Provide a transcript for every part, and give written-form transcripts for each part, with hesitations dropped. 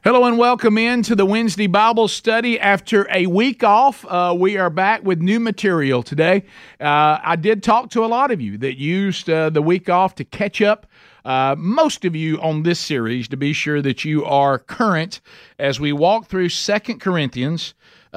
Hello and welcome into the Wednesday Bible study. After a week off, we are back with new material today. I did talk to a lot of you that used the week off to catch up. Most of you on this series to be sure that you are current as we walk through 2 Corinthians.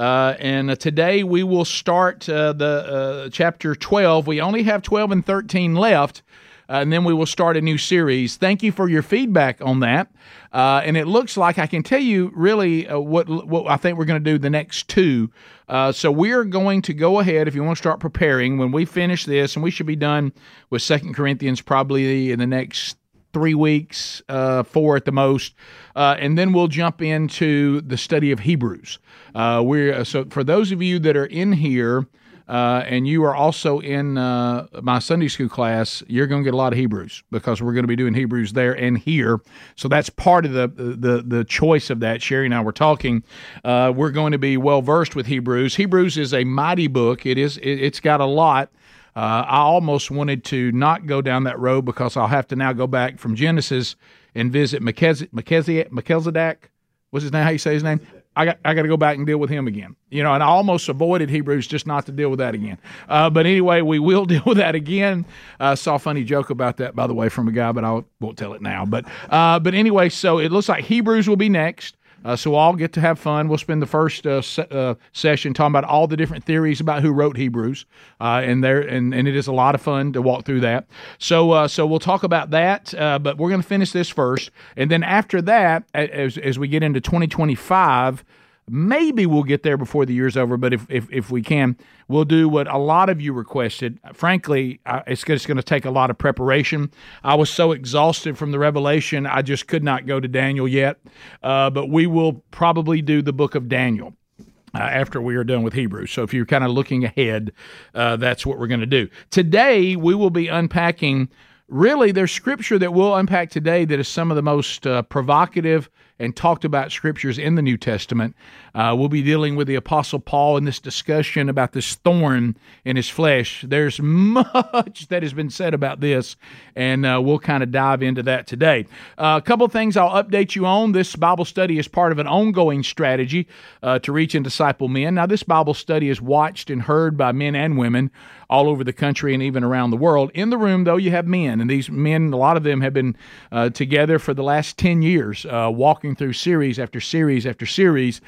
And today we will start the chapter 12. We only have 12 and 13 left. And then we will start a new series. Thank you for your feedback on that. And it looks like I can tell you really what I think we're going to do the next two. So we're going to go ahead, if you want to start preparing, when we finish this, and we should be done with 2 Corinthians probably in the next 3 weeks, 4 at the most, and then we'll jump into the study of Hebrews. So for those of you that are in here, and you are also in my Sunday school class, you're going to get a lot of Hebrews because we're going to be doing Hebrews there and here. So that's part of the choice of that. Sherry and I were talking. We're going to be well versed with Hebrews. Hebrews is a mighty book. It's got a lot. I almost wanted to not go down that road because I'll have to now go back from Genesis and visit Melchizedek. What's his name? How you say his name? I got to go back and deal with him again. And I almost avoided Hebrews just not to deal with that again. But anyway, we will deal with that again. Saw a funny joke about that, by the way, from a guy, but I won't tell it now. But anyway, so it looks like Hebrews will be next. So we'll all get to have fun. We'll spend the first session talking about all the different theories about who wrote Hebrews, and it is a lot of fun to walk through that. So we'll talk about that, but we're going to finish this first, and then after that, as we get into 2025. Maybe we'll get there before the year's over, but if we can, we'll do what a lot of you requested. Frankly, it's just going to take a lot of preparation. I was so exhausted from the Revelation, I just could not go to Daniel yet, but we will probably do the book of Daniel after we are done with Hebrews. So if you're kind of looking ahead, that's what we're going to do. Today, we will be unpacking. Really, there's scripture that we'll unpack today that is some of the most provocative and talked about scriptures in the New Testament. We'll be dealing with the Apostle Paul in this discussion about this thorn in his flesh. There's much that has been said about this, and we'll kind of dive into that today. A couple of things I'll update you on. This Bible study is part of an ongoing strategy to reach and disciple men. Now, this Bible study is watched and heard by men and women all over the country and even around the world. In the room, though, you have men, and these men, a lot of them have been together for the last 10 years, walking through series after series after series.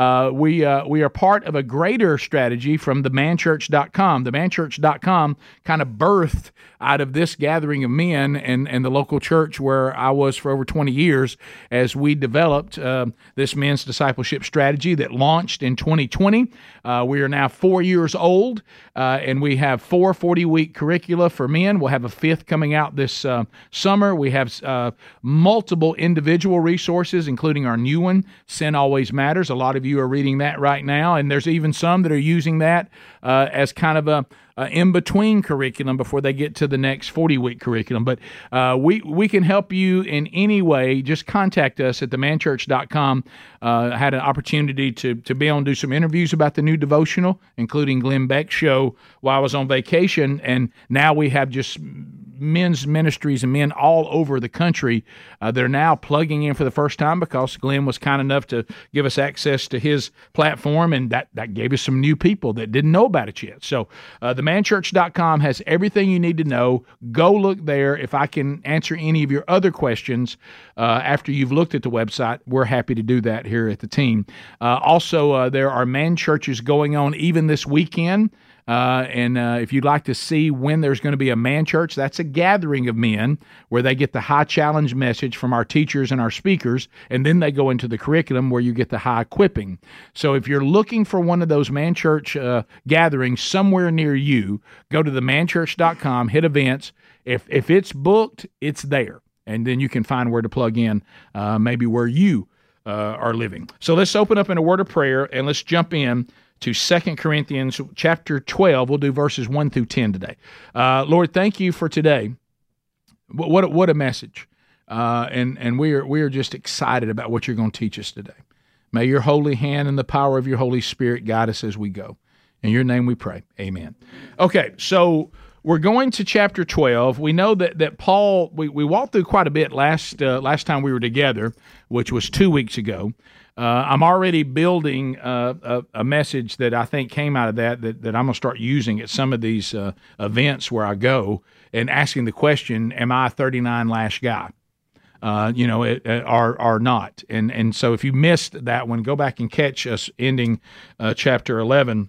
We are part of a greater strategy from themanchurch.com. Themanchurch.com kind of birthed out of this gathering of men and the local church where I was for over 20 years as we developed this men's discipleship strategy that launched in 2020. We are now 4 years old, and we have 4 40-week curricula for men. We'll have a 5th coming out this summer. We have multiple individual resources, including our new one, Sin Always Matters. A lot of you are reading that right now, and there's even some that are using that as kind of a in-between curriculum before they get to the next 40-week curriculum. But we can help you in any way. Just contact us at themanchurch.com. I had an opportunity to be on, do some interviews about the new devotional, including Glenn Beck's show while I was on vacation, and now we have just men's ministries and men all over the country that are now plugging in for the first time because Glenn was kind enough to give us access to his platform, and that gave us some new people that didn't know about it yet. So themanchurch.com has everything you need to know. Go look there. If I can answer any of your other questions after you've looked at the website, we're happy to do that here at the team. Also, there are man churches going on even this weekend. And if you'd like to see when there's going to be a man church, that's a gathering of men where they get the high challenge message from our teachers and our speakers, and then they go into the curriculum where you get the high equipping. So if you're looking for one of those man church gatherings somewhere near you, go to themanchurch.com, hit events. If it's booked, it's there, and then you can find where to plug in, maybe where you are living. So let's open up in a word of prayer, and let's jump in to 2 Corinthians chapter 12. We'll do verses 1 through 10 today. Lord, thank you for today. What a message. And we are just excited about what you're going to teach us today. May your holy hand and the power of your Holy Spirit guide us as we go. In your name we pray. Amen. Okay, so we're going to chapter 12. We know that Paul, we walked through quite a bit last time we were together, which was 2 weeks ago. I'm already building a message that I think came out of that I'm going to start using at some of these events where I go and asking the question, am I a 39 lash guy? Or not. And so if you missed that one, go back and catch us ending chapter 11.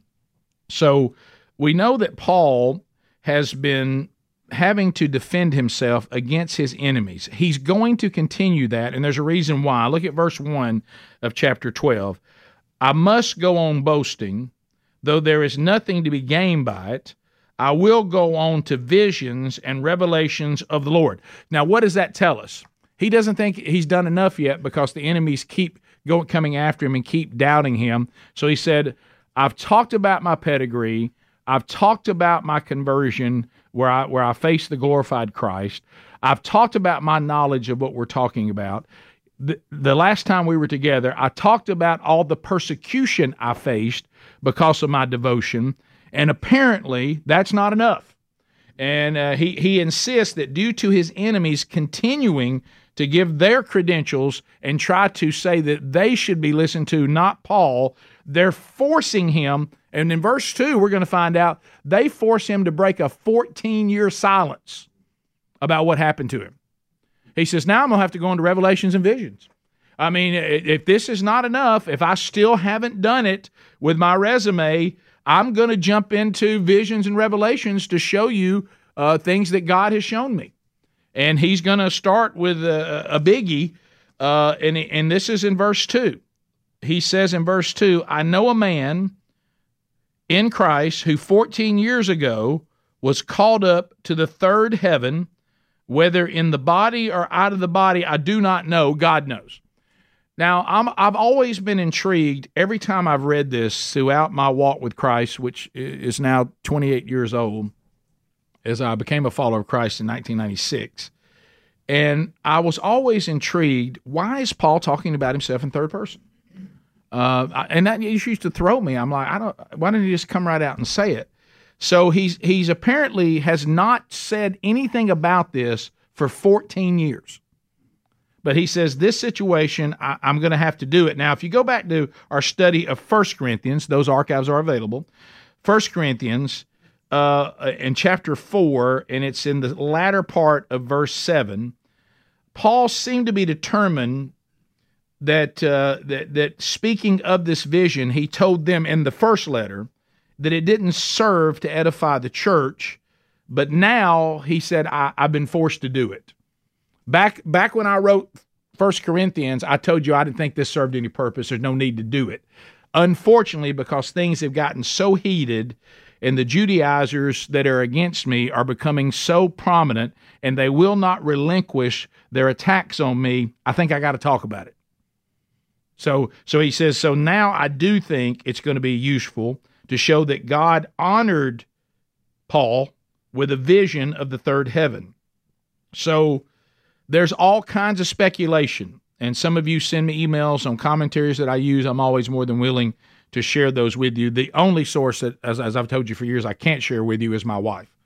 So we know that Paul has been having to defend himself against his enemies. He's going to continue that, and there's a reason why. Look at verse 1 of chapter 12. I must go on boasting, though there is nothing to be gained by it. I will go on to visions and revelations of the Lord. Now, what does that tell us? He doesn't think he's done enough yet because the enemies keep coming after him and keep doubting him. So he said, I've talked about my pedigree. I've talked about my conversion where I face the glorified Christ. I've talked about my knowledge of what we're talking about. The last time we were together, I talked about all the persecution I faced because of my devotion, and apparently that's not enough. And he insists that due to his enemies continuing to give their credentials and try to say that they should be listened to, not Paul, they're forcing him. And in verse 2, we're going to find out they force him to break a 14-year silence about what happened to him. He says, now I'm going to have to go into revelations and visions. I mean, if this is not enough, if I still haven't done it with my resume, I'm going to jump into visions and revelations to show you things that God has shown me. And he's going to start with a biggie, and this is in verse 2. He says in verse 2, I know a man in Christ who 14 years ago was called up to the third heaven, whether in the body or out of the body, I do not know. God knows. Now, I've always been intrigued every time I've read this throughout my walk with Christ, which is now 28 years old, as I became a follower of Christ in 1996. And I was always intrigued, why is Paul talking about himself in third person? And that used to throw me. I'm like, why didn't he just come right out and say it? So he's apparently has not said anything about this for 14 years. But he says, this situation, I'm going to have to do it. Now, if you go back to our study of 1 Corinthians, those archives are available. 1 Corinthians in chapter 4, and it's in the latter part of verse 7, Paul seemed to be determined that speaking of this vision, he told them in the first letter that it didn't serve to edify the church, but now he said, I've been forced to do it. Back when I wrote 1 Corinthians, I told you I didn't think this served any purpose. There's no need to do it. Unfortunately, because things have gotten so heated and the Judaizers that are against me are becoming so prominent and they will not relinquish their attacks on me, I think I got to talk about it. So he says, so now I do think it's going to be useful to show that God honored Paul with a vision of the third heaven. So there's all kinds of speculation, and some of you send me emails on commentaries that I use. I'm always more than willing to share those with you. The only source that, as I've told you for years, I can't share with you is my wife.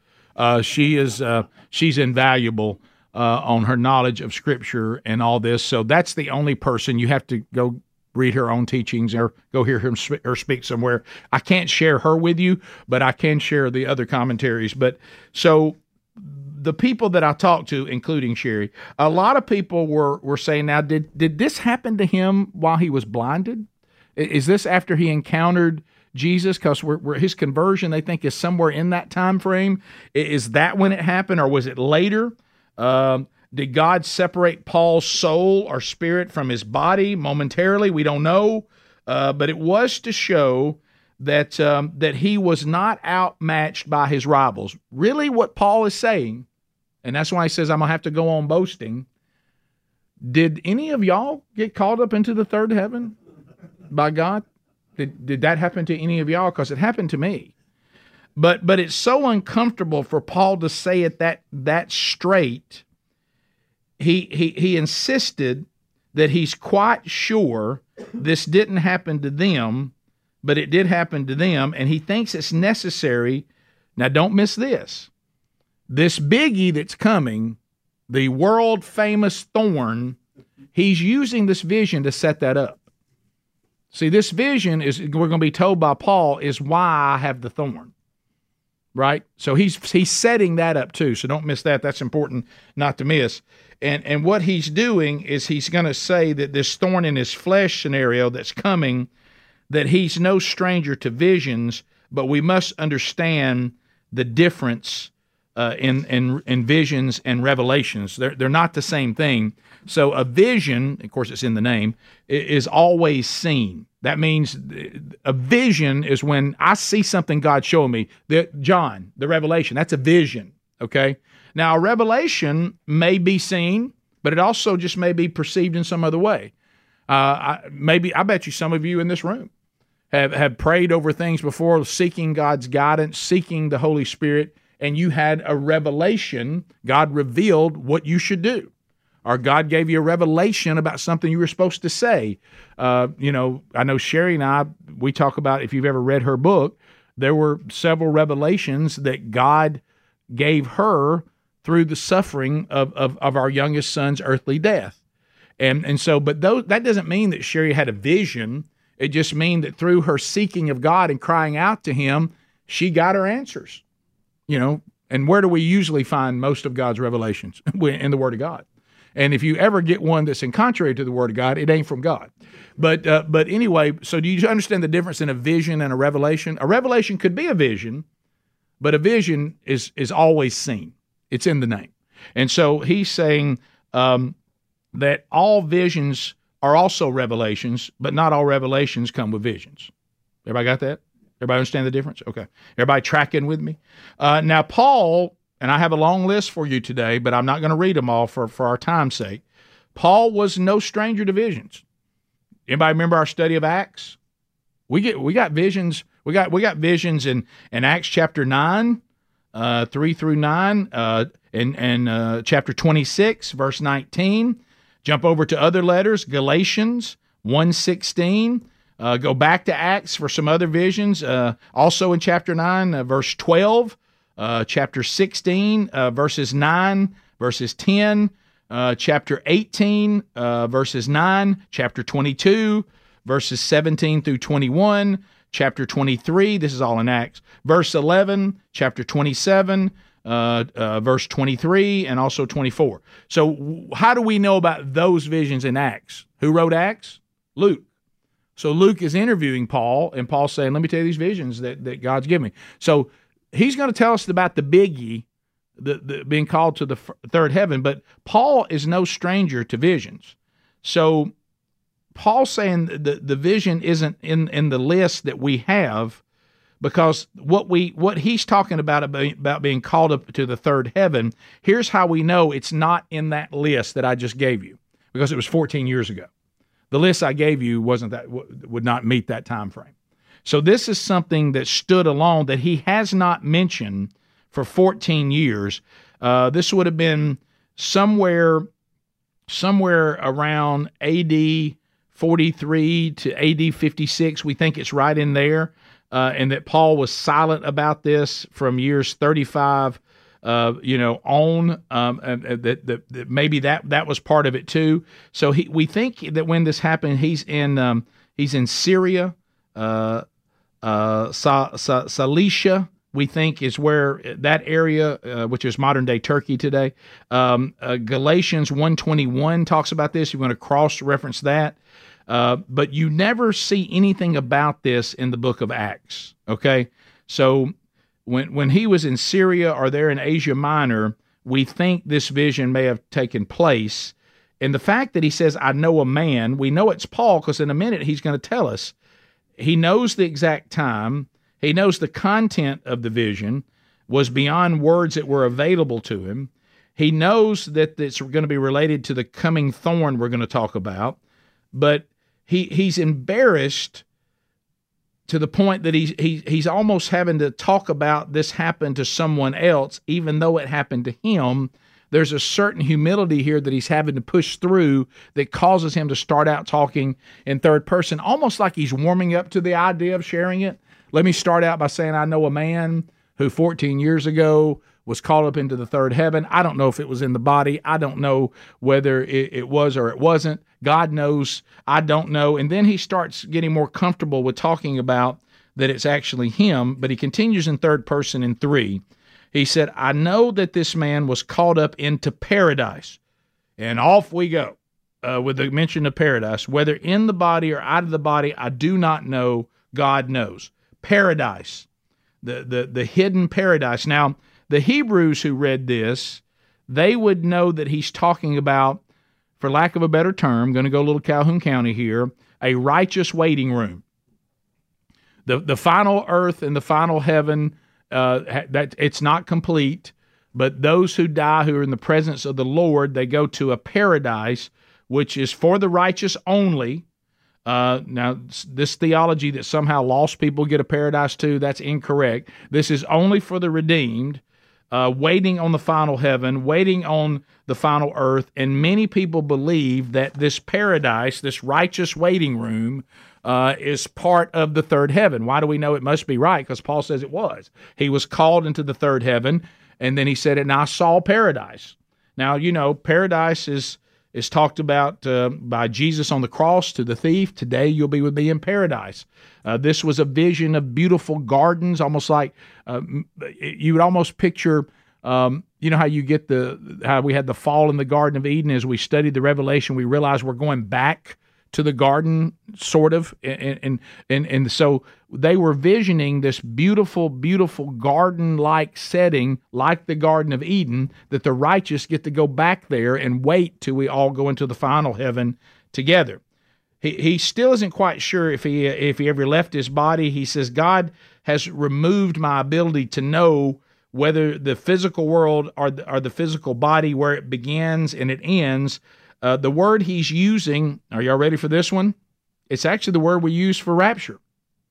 She's invaluable on her knowledge of Scripture and all this. So that's the only person. You have to go read her own teachings or go hear her speak somewhere. I can't share her with you, but I can share the other commentaries. But so the people that I talked to, including Sherry, a lot of people were saying, now, did this happen to him while he was blinded? Is this after he encountered Jesus? Because his conversion, they think, is somewhere in that time frame. Is that when it happened, or was it later? Did God separate Paul's soul or spirit from his body momentarily? We don't know. But it was to show that he was not outmatched by his rivals. Really what Paul is saying, and that's why he says, I'm going to have to go on boasting. Did any of y'all get called up into the third heaven by God? Did that happen to any of y'all? Because it happened to me. But it's so uncomfortable for Paul to say it that straight. He insisted that he's quite sure this didn't happen to them, but it did happen to them, and he thinks it's necessary. Now, don't miss this. This biggie that's coming, the world famous thorn, he's using this vision to set that up. See, this vision is, we're going to be told by Paul, is why I have the thorn. Right? So he's setting that up too. So don't miss that. That's important not to miss. And what he's doing is he's going to say that this thorn in his flesh scenario that's coming, that he's no stranger to visions, but we must understand the difference in visions and revelations. They're not the same thing. So a vision, of course it's in the name, is always seen. That means a vision is when I see something God showed me. John, the revelation, that's a vision, okay? Now, a revelation may be seen, but it also just may be perceived in some other way. I bet you some of you in this room have prayed over things before, seeking God's guidance, seeking the Holy Spirit, and you had a revelation. God revealed what you should do. Or God gave you a revelation about something you were supposed to say. I know Sherry and I, we talk about, if you've ever read her book, there were several revelations that God gave her through the suffering of our youngest son's earthly death. And so, but that doesn't mean that Sherry had a vision. It just means that through her seeking of God and crying out to Him, she got her answers. And where do we usually find most of God's revelations? In the Word of God. And if you ever get one that's in contrary to the Word of God, it ain't from God. But anyway, so do you understand the difference in a vision and a revelation? A revelation could be a vision, but a vision is always seen. It's in the name. And so he's saying that all visions are also revelations, but not all revelations come with visions. Everybody got that? Everybody understand the difference? Okay. Everybody tracking with me? Now, Paul, and I have a long list for you today, but I'm not going to read them all for our time's sake. Paul was no stranger to visions. Anybody remember our study of Acts? We got visions. We got visions in Acts chapter 9, 3 through 9, and chapter 26, verse 19. Jump over to other letters, Galatians 1:16. Go back to Acts for some other visions. Also in chapter 9, verse 12, chapter 16, verses 9, verses 10, chapter 18, verses 9, chapter 22, verses 17 through 21, chapter 23, this is all in Acts, verse 11, chapter 27, verse 23, and also 24. So how do we know about those visions in Acts? Who wrote Acts? Luke. So Luke is interviewing Paul, and Paul's saying, let me tell you these visions that God's given me. So he's going to tell us about the biggie, the being called to the third heaven, but Paul is no stranger to visions. So Paul's saying the vision isn't in the list that we have, because what he's talking about being called up to the third heaven, here's how we know it's not in that list that I just gave you, because it was 14 years ago. The list I gave you would not meet that time frame. So this is something that stood alone that he has not mentioned for 14 years. This would have been somewhere around AD 43 to AD 56. We think it's right in there, and that Paul was silent about this from years 35 on, that maybe that was part of it too. So we think that when this happened, he's in Syria, Cilicia, we think is where that area, which is modern day Turkey today. Galatians 1:21 talks about this. You want to cross-reference that. But you never see anything about this in the book of Acts, okay? So when he was in Syria or there in Asia Minor, we think this vision may have taken place. And the fact that he says, I know a man, we know it's Paul, because in a minute he's going to tell us. He knows the exact time. He knows the content of the vision was beyond words that were available to him. He knows that it's going to be related to the coming thorn we're going to talk about. But he's embarrassed to the point that he's almost having to talk about this happened to someone else, even though it happened to him. There's a certain humility here that he's having to push through that causes him to start out talking in third person, almost like he's warming up to the idea of sharing it. Let me start out by saying I know a man who 14 years ago was called up into the third heaven. I don't know if it was in the body. I don't know whether it was or it wasn't. God knows. I don't know. And then he starts getting more comfortable with talking about that it's actually him, but he continues in third person in 3. He said, I know that this man was caught up into paradise. And off we go with the mention of paradise. Whether in the body or out of the body, I do not know. God knows. Paradise, the hidden paradise. Now, the Hebrews who read this, they would know that he's talking about, for lack of a better term, going to go a little Calhoun County here, a righteous waiting room. The final earth and the final heaven, that it's not complete, but those who die who are in the presence of the Lord, they go to a paradise, which is for the righteous only. Now, this theology that somehow lost people get a paradise too, that's incorrect. This is only for the redeemed, waiting on the final heaven, waiting on the final earth, and many people believe that this paradise, this righteous waiting room, is part of the third heaven. Why do we know it must be right? Because Paul says it was. He was called into the third heaven, and then he said, and I saw paradise. Now, you know, paradise is talked about by Jesus on the cross to the thief. Today you'll be with me in paradise. This was a vision of beautiful gardens, almost like you would almost picture, you know how you get how we had the fall in the Garden of Eden. As we studied the Revelation, we realized we're going back to the garden, sort of, and so they were visioning this beautiful, beautiful garden-like setting, like the Garden of Eden, that the righteous get to go back there and wait till we all go into the final heaven together. He still isn't quite sure if he ever left his body. He says, God has removed my ability to know whether the physical world or the physical body, where it begins and it ends. The word he's using, are y'all ready for this one? It's actually the word we use for rapture.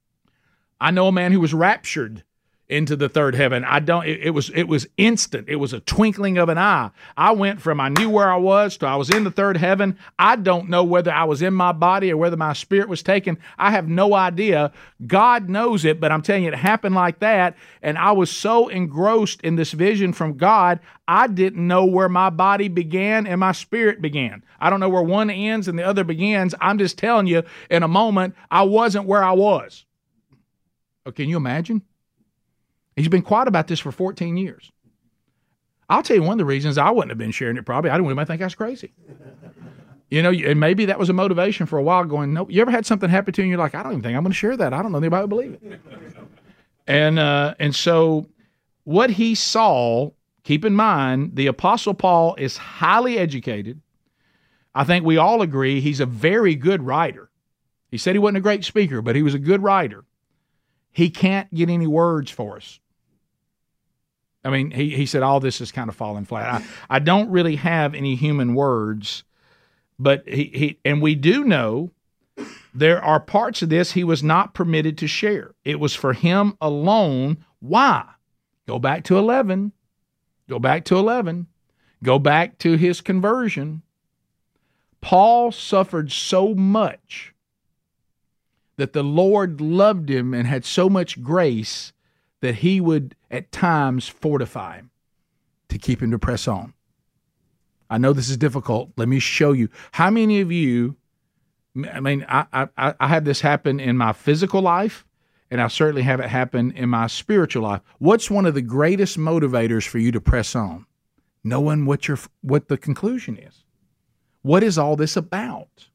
I know a man who was raptured into the third heaven. It was instant. It was a twinkling of an eye. I went from I knew where I was to I was in the third heaven. I don't know whether I was in my body or whether my spirit was taken. I have no idea. God knows it, but I'm telling you, it happened like that. And I was so engrossed in this vision from God, I didn't know where my body began and my spirit began. I don't know where one ends and the other begins. I'm just telling you, in a moment, I wasn't where I was. Oh, can you imagine? He's been quiet about this for 14 years. I'll tell you one of the reasons I wouldn't have been sharing it probably. I didn't want anybody to think I was crazy. You know, and maybe that was a motivation for a while going, no, you ever had something happen to you and you're like, I don't even think I'm going to share that. I don't know anybody would believe it. And so what he saw, keep in mind, the Apostle Paul is highly educated. I think we all agree he's a very good writer. He said he wasn't a great speaker, but he was a good writer. He can't get any words for us. I mean, he said all this is kind of falling flat. I don't really have any human words, but and we do know there are parts of this he was not permitted to share. It was for him alone. Why? Go back to 11. Go back to 11. Go back to his conversion. Paul suffered so much that the Lord loved him and had so much grace that he would at times fortify him to keep him to press on. I know this is difficult. Let me show you. How many of you, I mean, I have this happen in my physical life, and I certainly have it happen in my spiritual life. What's one of the greatest motivators for you to press on? Knowing what the conclusion is. What is all this about?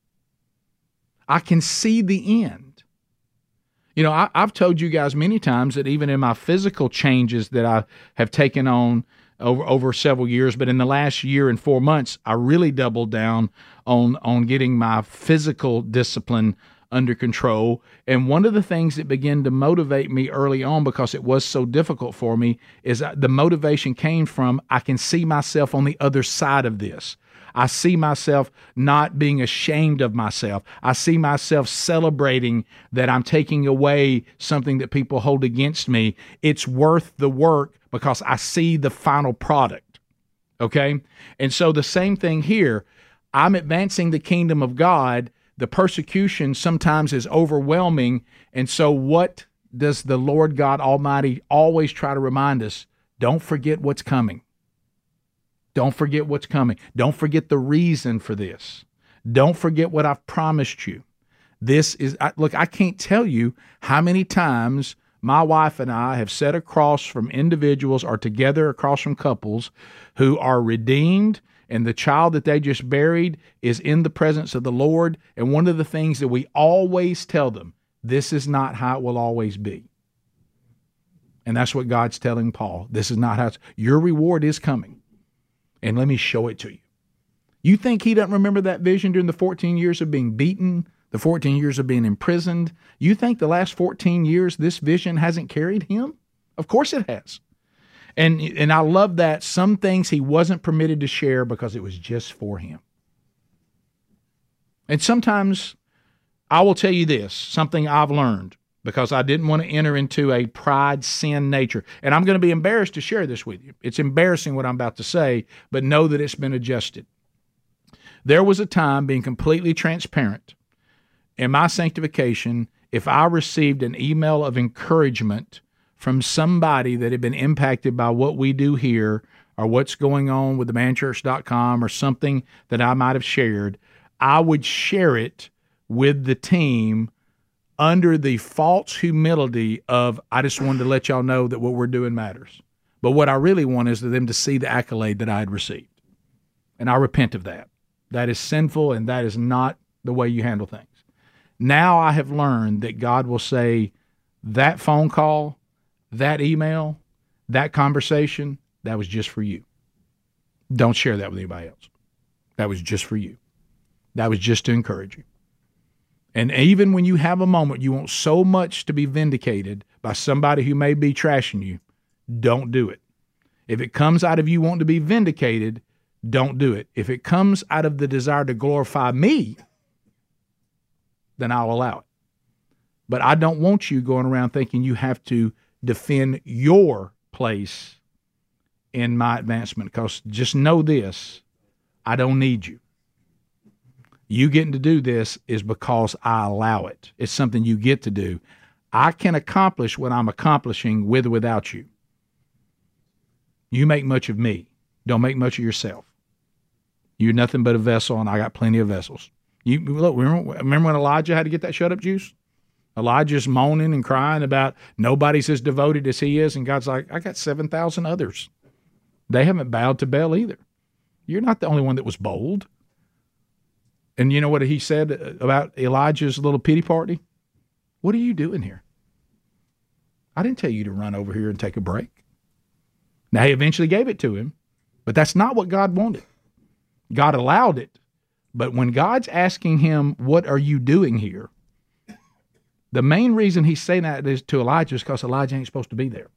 I can see the end. You know, I've told you guys many times that even in my physical changes that I have taken on over several years, but in the last year and 4 months, I really doubled down on getting my physical discipline under control. And one of the things that began to motivate me early on, because it was so difficult for me, is the motivation came from I can see myself on the other side of this. I see myself not being ashamed of myself. I see myself celebrating that I'm taking away something that people hold against me. It's worth the work because I see the final product. Okay? And so the same thing here. I'm advancing the kingdom of God. The persecution sometimes is overwhelming. And so what does the Lord God Almighty always try to remind us? Don't forget what's coming. Don't forget what's coming. Don't forget the reason for this. Don't forget what I've promised you. Look, I can't tell you how many times my wife and I have sat across from individuals or together across from couples who are redeemed, and the child that they just buried is in the presence of the Lord. And one of the things that we always tell them, this is not how it will always be. And that's what God's telling Paul. This is not how your reward is coming. And let me show it to you. You think he doesn't remember that vision during the 14 years of being beaten, the 14 years of being imprisoned? You think the last 14 years this vision hasn't carried him? Of course it has. And I love that some things he wasn't permitted to share because it was just for him. And sometimes I will tell you this, something I've learned, because I didn't want to enter into a pride, sin nature. And I'm going to be embarrassed to share this with you. It's embarrassing what I'm about to say, but know that it's been adjusted. There was a time, being completely transparent, in my sanctification, if I received an email of encouragement from somebody that had been impacted by what we do here or what's going on with themanchurch.com or something that I might have shared, I would share it with the team under the false humility of, I just wanted to let y'all know that what we're doing matters. But what I really want is for them to see the accolade that I had received. And I repent of that. That is sinful, and that is not the way you handle things. Now I have learned that God will say, that phone call, that email, that conversation, that was just for you. Don't share that with anybody else. That was just for you. That was just to encourage you. And even when you have a moment you want so much to be vindicated by somebody who may be trashing you, don't do it. If it comes out of you wanting to be vindicated, don't do it. If it comes out of the desire to glorify me, then I'll allow it. But I don't want you going around thinking you have to defend your place in my advancement, because just know this, I don't need you. You getting to do this is because I allow it. It's something you get to do. I can accomplish what I'm accomplishing with or without you. You make much of me. Don't make much of yourself. You're nothing but a vessel, and I got plenty of vessels. Look, remember when Elijah had to get that shut-up juice? Elijah's moaning and crying about nobody's as devoted as he is, and God's like, I got 7,000 others. They haven't bowed to Baal either. You're not the only one that was bold. And you know what he said about Elijah's little pity party? What are you doing here? I didn't tell you to run over here and take a break. Now, he eventually gave it to him, but that's not what God wanted. God allowed it. But when God's asking him, what are you doing here? The main reason he's saying that is to Elijah is because Elijah ain't supposed to be there.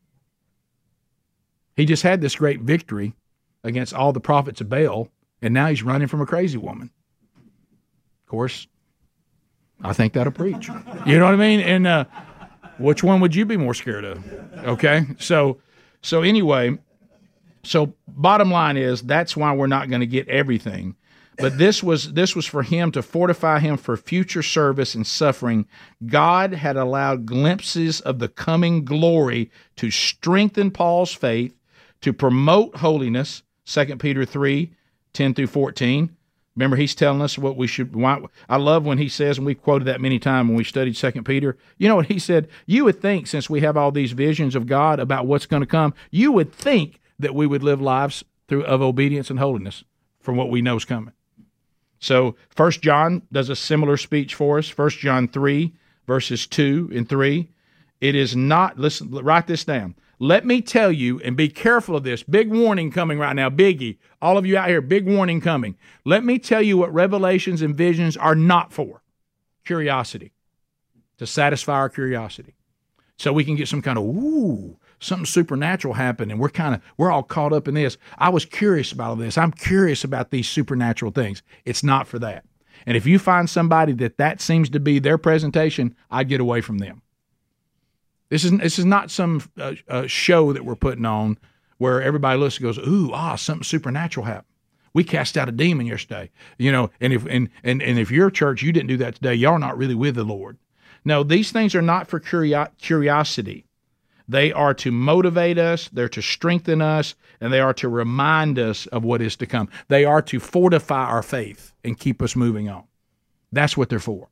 He just had this great victory against all the prophets of Baal, and now he's running from a crazy woman. Of course, I think that'll preach. You know what I mean? And which one would you be more scared of? Okay? So anyway, so bottom line is that's why we're not going to get everything. But this was for him to fortify him for future service and suffering. God had allowed glimpses of the coming glory to strengthen Paul's faith, to promote holiness, 2 Peter 3, 10 through 14. Remember, he's telling us what we should want. I love when he says, and we've quoted that many times when we studied 2 Peter, you know what he said? You would think, since we have all these visions of God about what's going to come, you would think that we would live lives of obedience and holiness from what we know is coming. So 1 John does a similar speech for us. 1 John 3, verses 2 and 3. It is not, listen, write this down. Let me tell you, and be careful of this, big warning coming right now, biggie. All of you out here, big warning coming. Let me tell you what revelations and visions are not for. Curiosity. To satisfy our curiosity. So we can get some kind of, something supernatural happen, and we're all caught up in this. I was curious about all this. I'm curious about these supernatural things. It's not for that. And if you find somebody that seems to be their presentation, I'd get away from them. This is not some show that we're putting on where everybody looks and goes, something supernatural happened. We cast out a demon yesterday, and if your church, you didn't do that today, y'all not really with the Lord. No, these things are not for curiosity. They are to motivate us, they're to strengthen us, and they are to remind us of what is to come. They are to fortify our faith and keep us moving on. That's what they're for.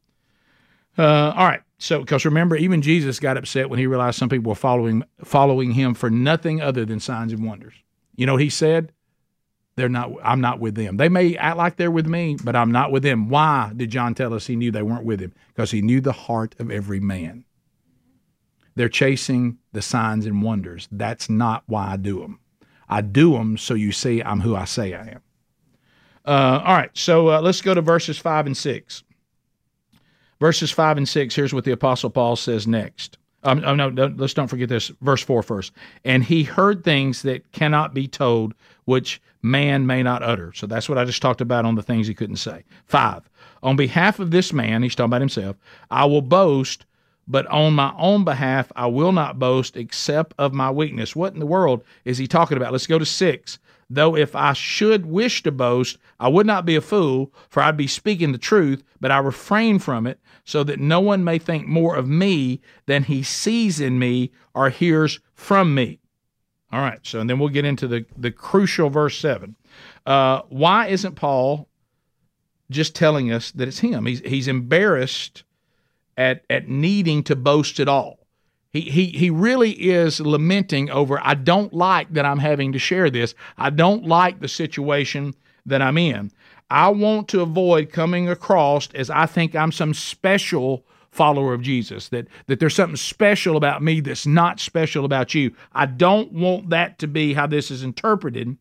All right. So, because remember, even Jesus got upset when he realized some people were following him for nothing other than signs and wonders. You know what he said? I'm not with them. They may act like they're with me, but I'm not with them. Why did John tell us he knew they weren't with him? Because he knew the heart of every man. They're chasing the signs and wonders. That's not why I do them. I do them so you see I'm who I say I am. All right, so let's go to verses 5 and 6. Verses 5 and 6, here's what the Apostle Paul says next. Let's don't forget this. Verse 4 first. And he heard things that cannot be told, which man may not utter. So that's what I just talked about on the things he couldn't say. 5. On behalf of this man, he's talking about himself, I will boast, but on my own behalf I will not boast except of my weakness. What in the world is he talking about? Let's go to 6. Though if I should wish to boast, I would not be a fool, for I'd be speaking the truth, but I refrain from it, so that no one may think more of me than he sees in me or hears from me. All right, so and then we'll get into the crucial verse 7. Why isn't Paul just telling us that it's him? He's embarrassed at needing to boast at all. He really is lamenting over, I don't like that I'm having to share this. I don't like the situation that I'm in. I want to avoid coming across as I think I'm some special follower of Jesus, that there's something special about me that's not special about you. I don't want that to be how this is interpreted.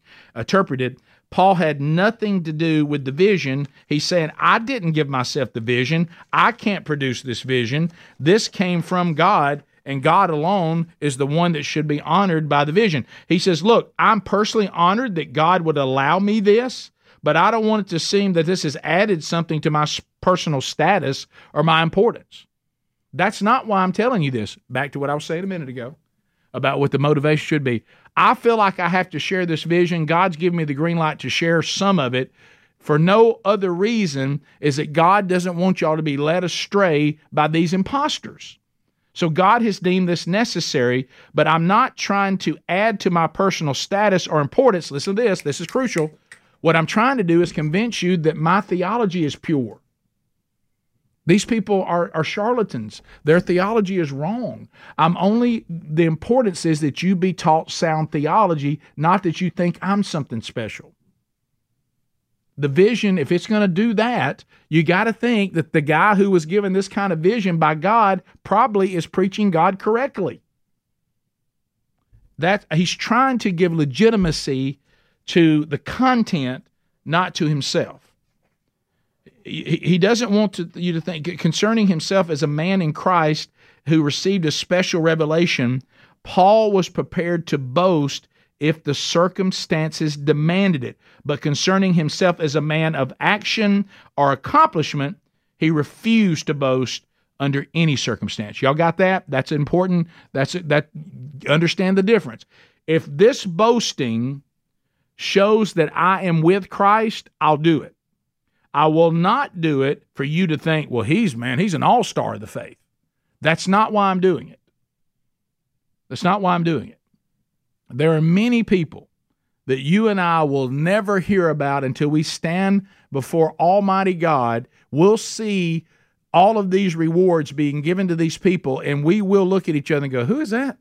Paul had nothing to do with the vision. He's saying, I didn't give myself the vision. I can't produce this vision. This came from God, and God alone is the one that should be honored by the vision. He says, look, I'm personally honored that God would allow me this, but I don't want it to seem that this has added something to my personal status or my importance. That's not why I'm telling you this. Back to what I was saying a minute ago about what the motivation should be. I feel like I have to share this vision. God's given me the green light to share some of it for no other reason is that God doesn't want y'all to be led astray by these imposters. So God has deemed this necessary, but I'm not trying to add to my personal status or importance. Listen to this. This is crucial. What I'm trying to do is convince you that my theology is pure. These people are charlatans. Their theology is wrong. The importance is that you be taught sound theology, not that you think I'm something special. The vision, if it's going to do that, you got to think that the guy who was given this kind of vision by God probably is preaching God correctly. That he's trying to give legitimacy to the content, not to himself. He doesn't want you to think concerning himself as a man in Christ who received a special revelation. Paul was prepared to boast if the circumstances demanded it. But concerning himself as a man of action or accomplishment, he refused to boast under any circumstance. Y'all got that? That's important. Understand the difference. If this boasting shows that I am with Christ, I'll do it. I will not do it for you to think, well, he's an all-star of the faith. That's not why I'm doing it. That's not why I'm doing it. There are many people that you and I will never hear about until we stand before Almighty God. We'll see all of these rewards being given to these people, and we will look at each other and go, who is that?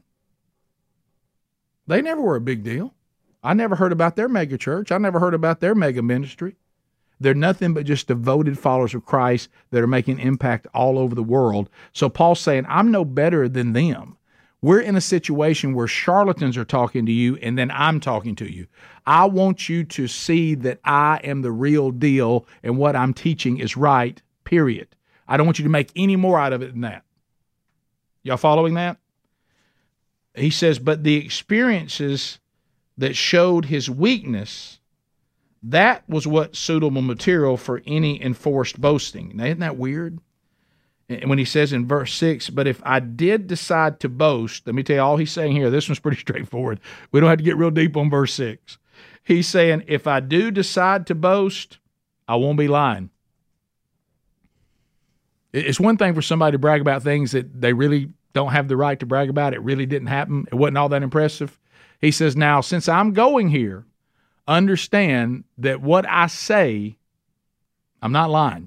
They never were a big deal. I never heard about their mega church. I never heard about their mega ministry. They're nothing but just devoted followers of Christ that are making impact all over the world. So Paul's saying, I'm no better than them. We're in a situation where charlatans are talking to you, and then I'm talking to you. I want you to see that I am the real deal, and what I'm teaching is right, period. I don't want you to make any more out of it than that. Y'all following that? He says, but the experiences that showed his weakness, that was what suitable material for any enforced boasting. Now, isn't that weird? And when he says in verse 6, but if I did decide to boast, let me tell you all he's saying here. This one's pretty straightforward. We don't have to get real deep on verse 6. He's saying, if I do decide to boast, I won't be lying. It's one thing for somebody to brag about things that they really don't have the right to brag about it. It really didn't happen. It wasn't all that impressive. He says, now, since I'm going here, understand that what I say, I'm not lying.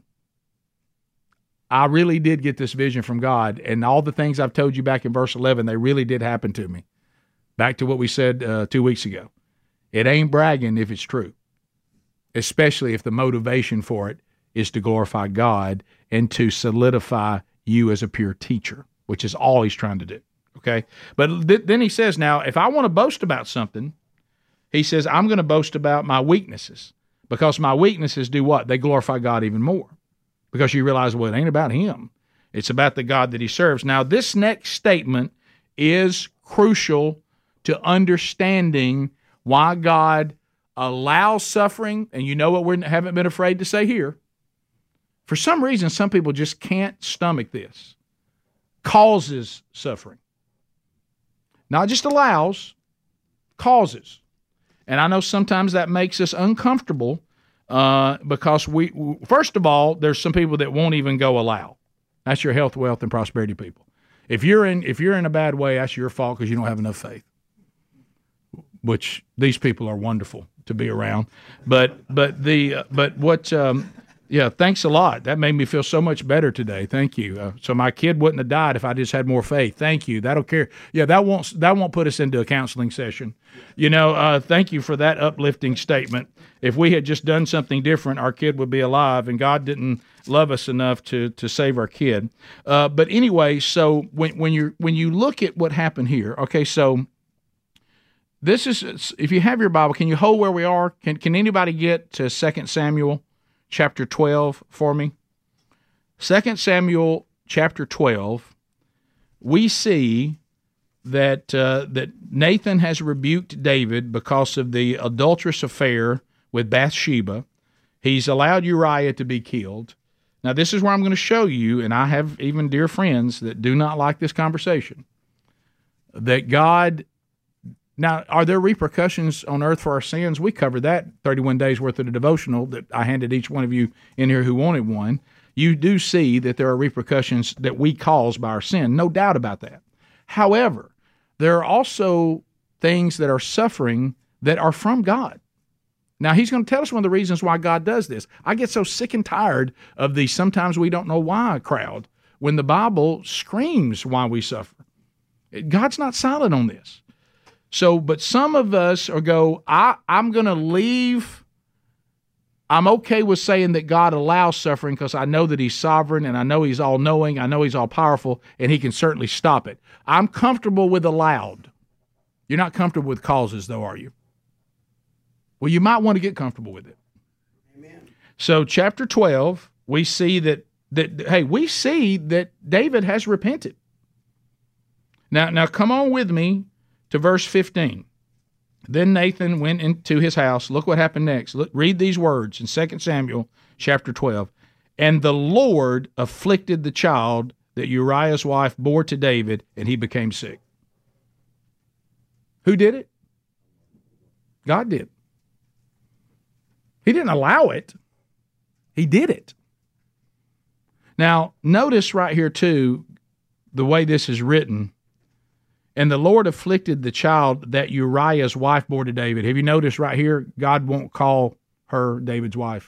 I really did get this vision from God, and all the things I've told you back in verse 11, they really did happen to me. Back to what we said 2 weeks ago. It ain't bragging if it's true, especially if the motivation for it is to glorify God and to solidify you as a pure teacher, which is all he's trying to do, okay? But then he says, now, if I want to boast about something, he says, I'm going to boast about my weaknesses, because my weaknesses do what? They glorify God even more, because you realize, well, it ain't about him. It's about the God that he serves. Now, this next statement is crucial to understanding why God allows suffering, and you know what we haven't been afraid to say here. For some reason, some people just can't stomach this. Causes suffering. Not just allows, causes. And I know sometimes that makes us uncomfortable because first of all, there's some people that won't even go allow. That's your health, wealth, and prosperity people. If you're in a bad way, that's your fault because you don't have enough faith. Which these people are wonderful to be around. Yeah, thanks a lot. That made me feel so much better today. Thank you. So my kid wouldn't have died if I just had more faith. Thank you. That'll care. Yeah, that won't put us into a counseling session. Thank you for that uplifting statement. If we had just done something different, our kid would be alive, and God didn't love us enough to save our kid. But anyway, so when you look at what happened here, okay, so this is, if you have your Bible, can you hold where we are? Can anybody get to 2 Samuel chapter 12 for me? 2 Samuel chapter 12, we see that Nathan has rebuked David because of the adulterous affair with Bathsheba. He's allowed Uriah to be killed. Now, this is where I'm going to show you, and I have even dear friends that do not like this conversation, that God... Now, are there repercussions on earth for our sins? We covered that 31 days worth of the devotional that I handed each one of you in here who wanted one. You do see that there are repercussions that we cause by our sin, no doubt about that. However, there are also things that are suffering that are from God. Now, he's going to tell us one of the reasons why God does this. I get so sick and tired of the sometimes we don't know why crowd when the Bible screams why we suffer. God's not silent on this. So, but some of us I'm going to leave. I'm okay with saying that God allows suffering because I know that he's sovereign and I know he's all-knowing, I know he's all-powerful, and he can certainly stop it. I'm comfortable with allowed. You're not comfortable with causes, though, are you? Well, you might want to get comfortable with it. Amen. So, chapter 12, we see that David has repented. Now come on with me to verse 15. Then Nathan went into his house. Look what happened next. Read these words in 2 Samuel chapter 12. And the Lord afflicted the child that Uriah's wife bore to David, and he became sick. Who did it? God did. He didn't allow it. He did it. Now, notice right here, too, the way this is written. And the Lord afflicted the child that Uriah's wife bore to David. Have you noticed right here, God won't call her David's wife?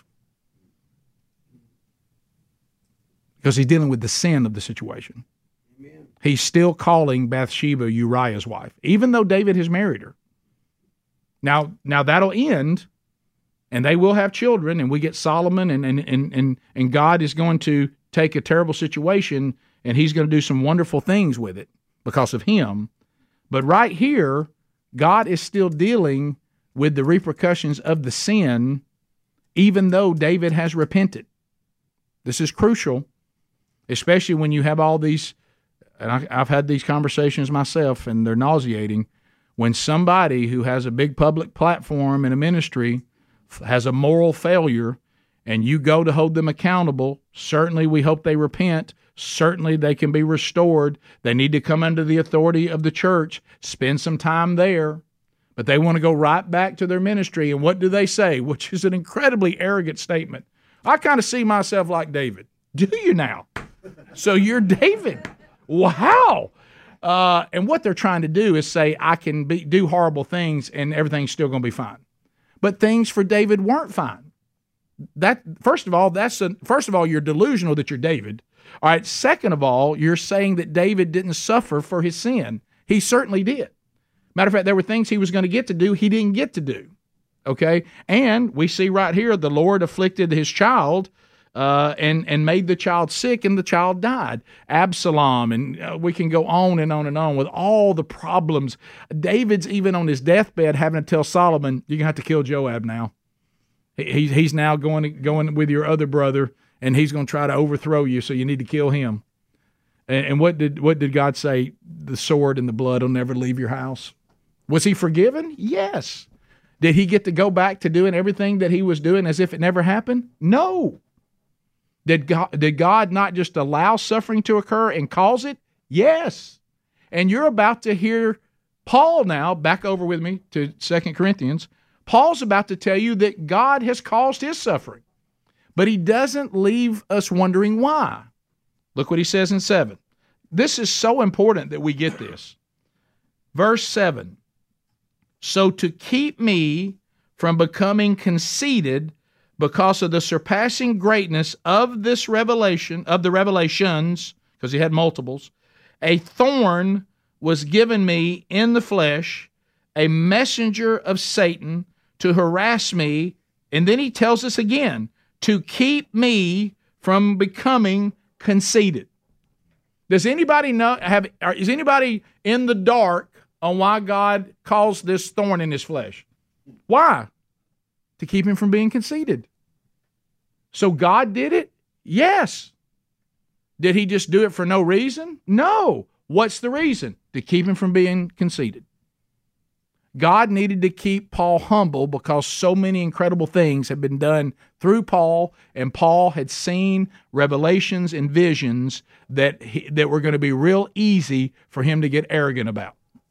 Because he's dealing with the sin of the situation. Amen. He's still calling Bathsheba Uriah's wife, even though David has married her. Now that'll end, and they will have children, and we get Solomon, and God is going to take a terrible situation, and he's going to do some wonderful things with it because of him. But right here, God is still dealing with the repercussions of the sin, even though David has repented. This is crucial, especially when you have all these, and I've had these conversations myself, and they're nauseating, when somebody who has a big public platform in a ministry has a moral failure, and you go to hold them accountable. Certainly we hope they repent. Certainly they can be restored. They need to come under the authority of the church, spend some time there. But they want to go right back to their ministry. And what do they say? Which is an incredibly arrogant statement. I kind of see myself like David. Do you now? So you're David. Wow. And what they're trying to do is say, I can do horrible things and everything's still going to be fine. But things for David weren't fine. First of all, you're delusional that you're David. All right. Second of all, you're saying that David didn't suffer for his sin. He certainly did. Matter of fact, there were things he was going to get to do he didn't get to do. Okay? And we see right here, the Lord afflicted his child and made the child sick, and the child died. Absalom, and we can go on and on and on with all the problems. David's even on his deathbed having to tell Solomon, you're going to have to kill Joab now. He's now going with your other brother, and he's going to try to overthrow you, so you need to kill him. And what did God say? The sword and the blood will never leave your house. Was he forgiven? Yes. Did he get to go back to doing everything that he was doing as if it never happened? No. Did God not just allow suffering to occur and cause it? Yes. And you're about to hear Paul now, back over with me to 2 Corinthians. Paul's about to tell you that God has caused his suffering, but he doesn't leave us wondering why. Look what he says in 7. This is so important that we get this. Verse 7. So to keep me from becoming conceited because of the surpassing greatness of this revelation, of the revelations, because he had multiples, a thorn was given me in the flesh, a messenger of Satan to harass me, and then he tells us again, to keep me from becoming conceited. Does anybody is anybody in the dark on why God caused this thorn in his flesh? Why? To keep him from being conceited. So God did it? Yes. Did he just do it for no reason? No. What's the reason? To keep him from being conceited. God needed to keep Paul humble because so many incredible things had been done through Paul, and Paul had seen revelations and visions that were going to be real easy for him to get arrogant about.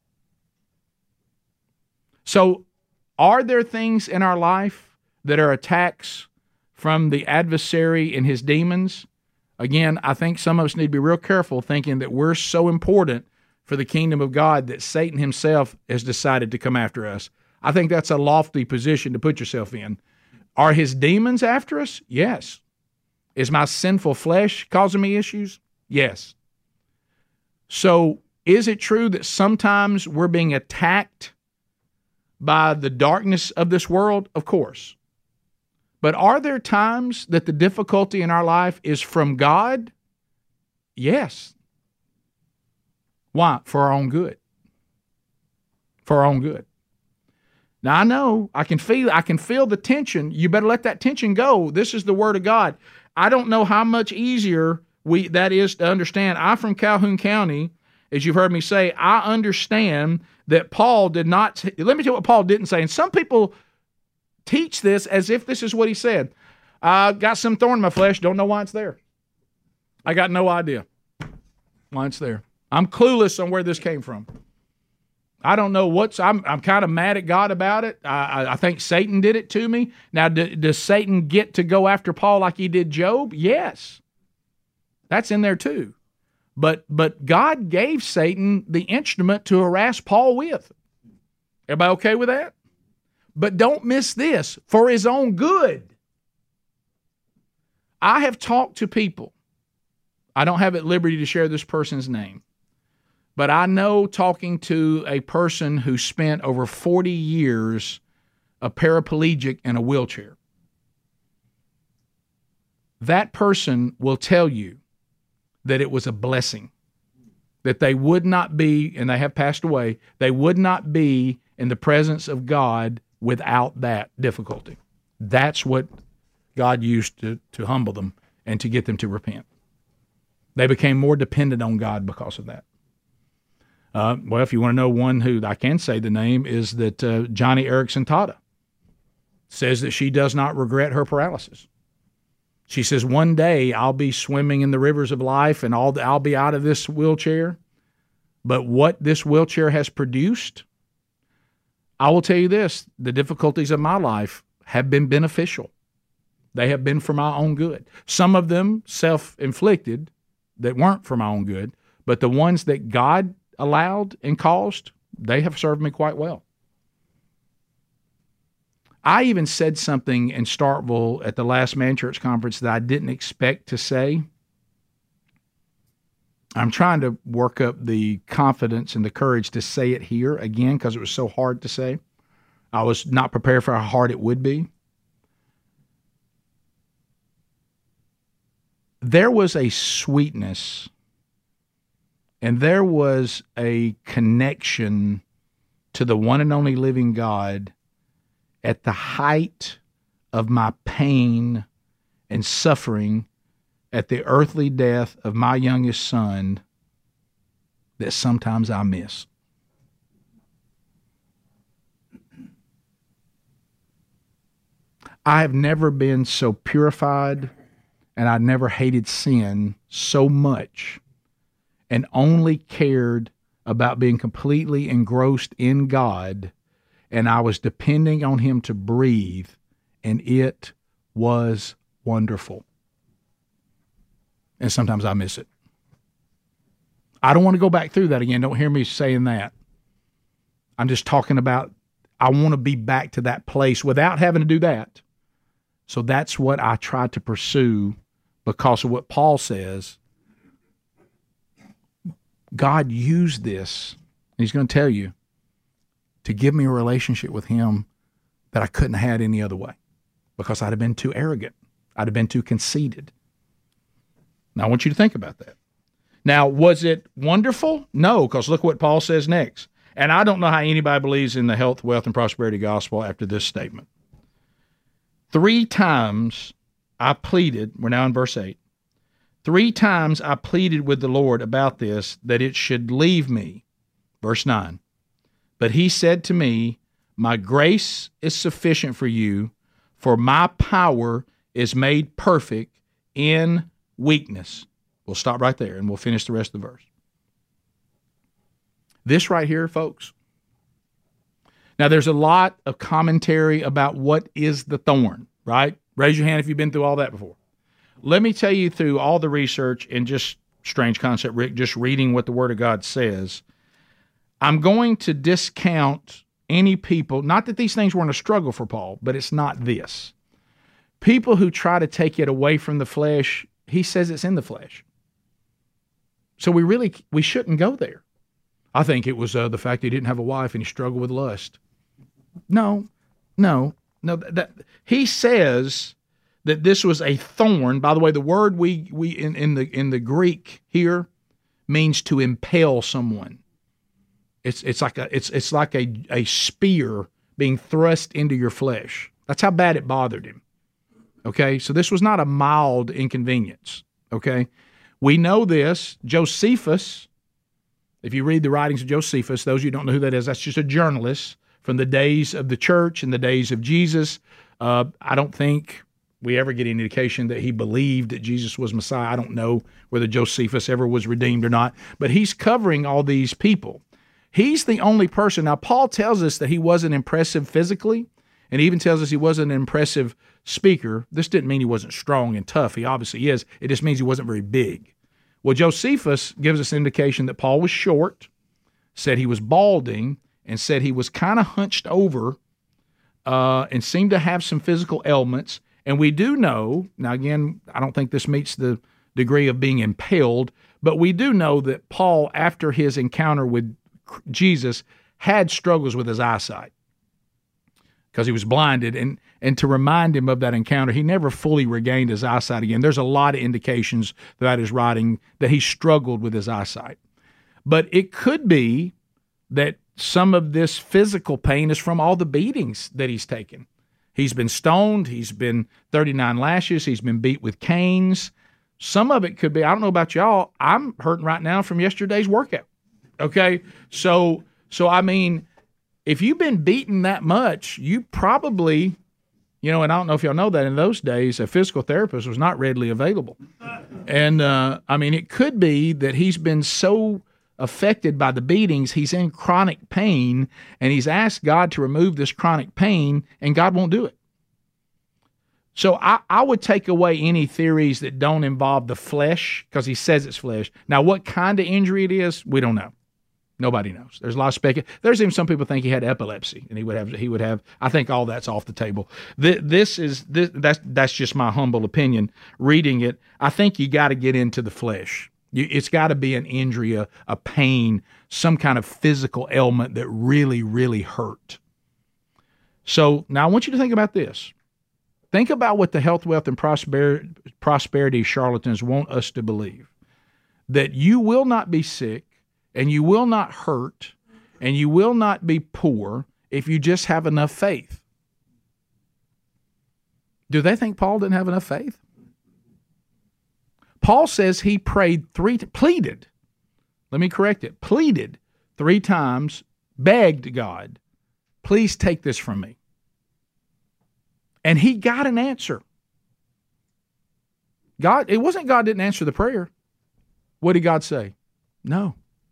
So, are there things in our life that are attacks from the adversary and his demons? Again, I think some of us need to be real careful thinking that we're so important for the kingdom of God that Satan himself has decided to come after us. I think that's a lofty position to put yourself in. Are his demons after us? Yes. Is my sinful flesh causing me issues? Yes. So is it true that sometimes we're being attacked by the darkness of this world? Of course. But are there times that the difficulty in our life is from God? Yes. Why? For our own good. For our own good. Now I know I can feel the tension. You better let that tension go. This is the Word of God. I don't know how much easier that is to understand. I'm from Calhoun County, as you've heard me say. I understand that Paul did not. Let me tell you what Paul didn't say. And some people teach this as if this is what he said. I got some thorn in my flesh. Don't know why it's there. I got no idea why it's there. I'm clueless on where this came from. I don't know I'm kind of mad at God about it. I think Satan did it to me. Now, does Satan get to go after Paul like he did Job? Yes. That's in there too. But God gave Satan the instrument to harass Paul with. Everybody okay with that? But don't miss this, for his own good. I have talked to people. I don't have at liberty to share this person's name. But I know, talking to a person who spent over 40 years a paraplegic in a wheelchair, that person will tell you that it was a blessing, that they would not be, and they have passed away, they would not be in the presence of God without that difficulty. That's what God used to humble them and to get them to repent. They became more dependent on God because of that. Well, if you want to know one who I can say the name, is that Johnny Erickson Tata says that she does not regret her paralysis. She says, one day I'll be swimming in the rivers of life and I'll be out of this wheelchair. But what this wheelchair has produced, I will tell you this, the difficulties of my life have been beneficial. They have been for my own good. Some of them self-inflicted that weren't for my own good, but the ones that God allowed and caused, they have served me quite well. I even said something in Starkville at the last Man Church conference that I didn't expect to say. I'm trying to work up the confidence and the courage to say it here again because it was so hard to say. I was not prepared for how hard it would be. There was a sweetness and there was a connection to the one and only living God at the height of my pain and suffering at the earthly death of my youngest son that sometimes I miss. I have never been so purified, and I never hated sin so much and only cared about being completely engrossed in God, and I was depending on Him to breathe, and it was wonderful. And sometimes I miss it. I don't want to go back through that again. Don't hear me saying that. I'm just talking about I want to be back to that place without having to do that. So that's what I try to pursue because of what Paul says. God used this, and He's going to tell you, to give me a relationship with Him that I couldn't have had any other way because I'd have been too arrogant. I'd have been too conceited. Now, I want you to think about that. Now, was it wonderful? No, because look what Paul says next. And I don't know how anybody believes in the health, wealth, and prosperity gospel after this statement. 3 times I pleaded, we're now in verse 8, 3 times I pleaded with the Lord about this, that it should leave me. Verse 9. But He said to me, my grace is sufficient for you, for my power is made perfect in weakness. We'll stop right there and we'll finish the rest of the verse. This right here, folks. Now, there's a lot of commentary about what is the thorn, right? Raise your hand if you've been through all that before. Let me tell you through all the research and just strange concept, Rick, just reading what the Word of God says, I'm going to discount any people, not that these things weren't a struggle for Paul, but it's not this. People who try to take it away from the flesh, he says it's in the flesh. So we shouldn't go there. I think it was the fact he didn't have a wife and he struggled with lust. No. That he says that this was a thorn. By the way, the word we in the Greek here means to impale someone. It's like a spear being thrust into your flesh. That's how bad it bothered him. Okay, so this was not a mild inconvenience. Okay, we know this. Josephus, if you read the writings of Josephus, those of you who don't know who that is, that's just a journalist from the days of the church and the days of Jesus. I don't think we ever get any indication that he believed that Jesus was Messiah. I don't know whether Josephus ever was redeemed or not, but he's covering all these people. He's the only person. Now, Paul tells us that he wasn't impressive physically, and he even tells us he wasn't an impressive speaker. This didn't mean he wasn't strong and tough. He obviously is. It just means he wasn't very big. Well, Josephus gives us indication that Paul was short, said he was balding, and said he was kind of hunched over and seemed to have some physical ailments. And we do know, now again, I don't think this meets the degree of being impaled, but we do know that Paul, after his encounter with Jesus, had struggles with his eyesight because he was blinded. And to remind him of that encounter, he never fully regained his eyesight again. There's a lot of indications throughout his writing that he struggled with his eyesight. But it could be that some of this physical pain is from all the beatings that he's taken. He's been stoned. He's been 39 lashes. He's been beat with canes. Some of it could be, I don't know about y'all, I'm hurting right now from yesterday's workout. Okay? So I mean, if you've been beaten that much, you probably, and I don't know if y'all know that in those days, a physical therapist was not readily available. And, it could be that he's been so affected by the beatings, he's in chronic pain, and he's asked God to remove this chronic pain, and God won't do it. So I would take away any theories that don't involve the flesh, because he says it's flesh. Now, what kind of injury it is, we don't know. Nobody knows. There's a lot of speculation. There's even some people think he had epilepsy, and he would have. I think all that's off the table. That's just my humble opinion. Reading it, I think you got to get into the flesh. It's got to be an injury, a pain, some kind of physical ailment that really, really hurt. So now I want you to think about this. Think about what the health, wealth, and prosperity charlatans want us to believe. That you will not be sick, and you will not hurt, and you will not be poor if you just have enough faith. Do they think Paul didn't have enough faith? Paul says he pleaded 3 times, begged God, please take this from me. And he got an answer. It wasn't God didn't answer the prayer. What did God say? No.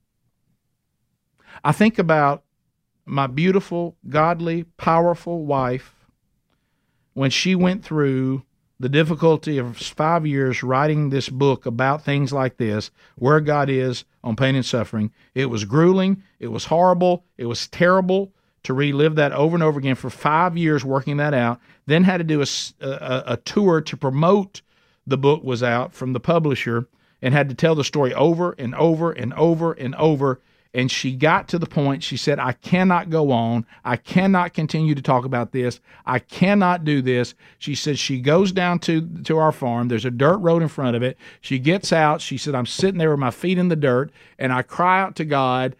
I think about my beautiful, godly, powerful wife when she went through the difficulty of 5 years writing this book about things like this, where God is on pain and suffering. It was grueling. It was horrible. It was terrible to relive that over and over again for 5 years working that out. Then had to do a tour to promote the book was out from the publisher, and had to tell the story over and over and over and over. And she got to the point, she said, I cannot go on. I cannot continue to talk about this. I cannot do this. She said she goes down to our farm. There's a dirt road in front of it. She gets out. She said, I'm sitting there with my feet in the dirt, and I cry out to God,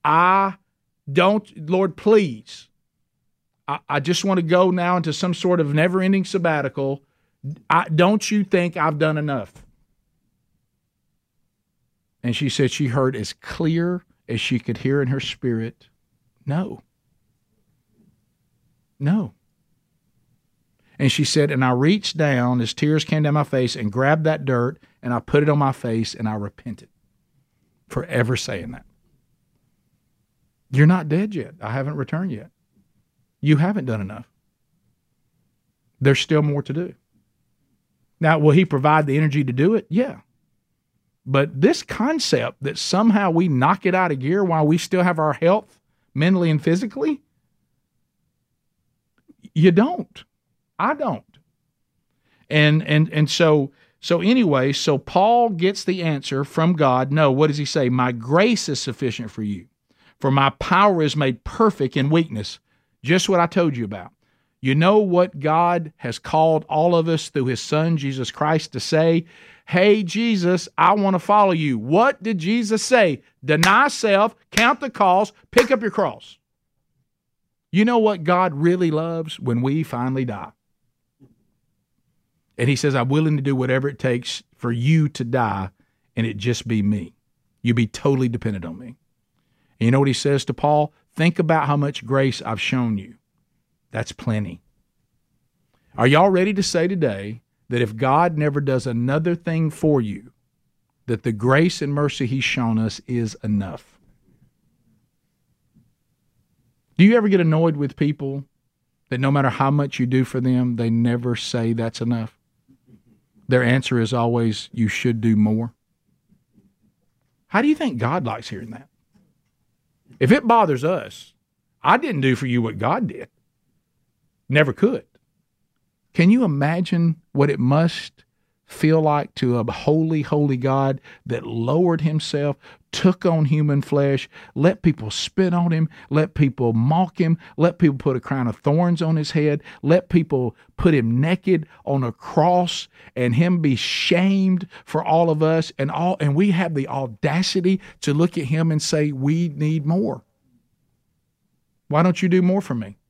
Lord, please. I just want to go now into some sort of never-ending sabbatical. Don't you think I've done enough? And she said she heard as clear as she could hear in her spirit, no. And she said, and I reached down as tears came down my face and grabbed that dirt, and I put it on my face, and I repented for ever saying that. You're not dead yet. I haven't returned yet. You haven't done enough. There's still more to do. Now, will he provide the energy to do it? Yeah. But this concept that somehow we knock it out of gear while we still have our health, mentally and physically, you don't. I don't. And so anyway, so Paul gets the answer from God. No, what does he say? My grace is sufficient for you, for my power is made perfect in weakness. Just what I told you about. You know what God has called all of us through his son, Jesus Christ, to say? Hey, Jesus, I want to follow you. What did Jesus say? Deny self, count the cost, pick up your cross. You know what God really loves? When we finally die. And he says, I'm willing to do whatever it takes for you to die, and it just be me. You be totally dependent on me. And you know what he says to Paul? Think about how much grace I've shown you. That's plenty. Are y'all ready to say today that if God never does another thing for you, that the grace and mercy he's shown us is enough? Do you ever get annoyed with people that no matter how much you do for them, they never say that's enough? Their answer is always, you should do more. How do you think God likes hearing that? If it bothers us, I didn't do for you what God did. Never could. Can you imagine what it must feel like to a holy, holy God that lowered himself, took on human flesh, let people spit on him, let people mock him, let people put a crown of thorns on his head, let people put him naked on a cross, and him be shamed for all of us, and we have the audacity to look at him and say, we need more. Why don't you do more for me?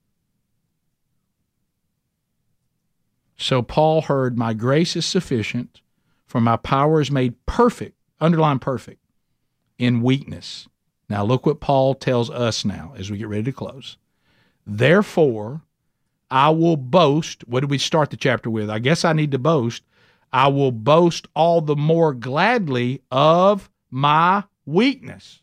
So Paul heard, my grace is sufficient, for my power is made perfect, underline perfect, in weakness. Now look what Paul tells us now as we get ready to close. Therefore, I will boast. What did we start the chapter with? I guess I need to boast. I will boast all the more gladly of my weakness.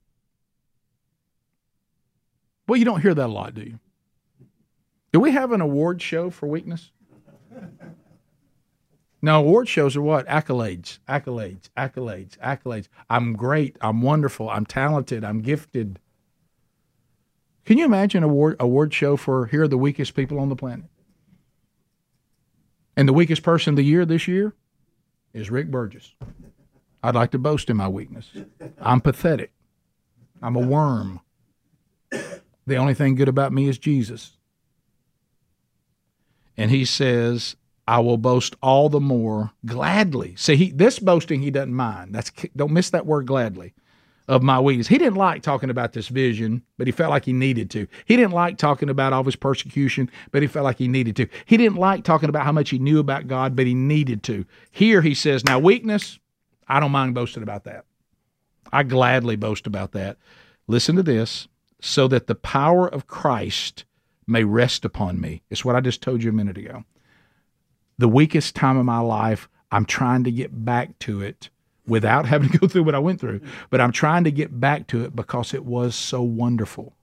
Well, you don't hear that a lot, do you? Do we have an award show for weakness? No, award shows are what? Accolades, accolades, accolades, accolades. I'm great. I'm wonderful. I'm talented. I'm gifted. Can you imagine an award show for here are the weakest people on the planet? And the weakest person of the year this year is Rick Burgess. I'd like to boast in my weakness. I'm pathetic. I'm a worm. The only thing good about me is Jesus. And he says, I will boast all the more gladly. See, this boasting he doesn't mind. Don't miss that word gladly. Of my weakness. He didn't like talking about this vision, but he felt like he needed to. He didn't like talking about all of his persecution, but he felt like he needed to. He didn't like talking about how much he knew about God, but he needed to. Here he says, now weakness, I don't mind boasting about that. I gladly boast about that. Listen to this, so that the power of Christ may rest upon me. It's what I just told you a minute ago. The weakest time of my life, I'm trying to get back to it without having to go through what I went through. But I'm trying to get back to it because it was so wonderful.